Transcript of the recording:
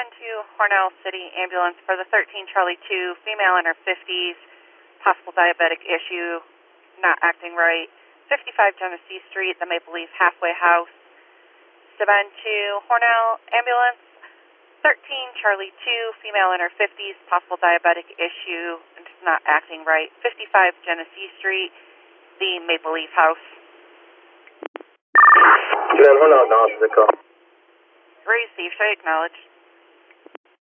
2, Hornell City Ambulance for the 13 Charlie 2, female in her 50s, possible diabetic issue, not acting right. 55 Genesee Street, the Maple Leaf Halfway House. Savannah 2, Hornell Ambulance, 13 Charlie 2, female in her 50s, possible diabetic issue, not acting right. 55 Genesee Street, the Maple Leaf House. Savannah, Hornell, acknowledge the call. Received, should I acknowledge?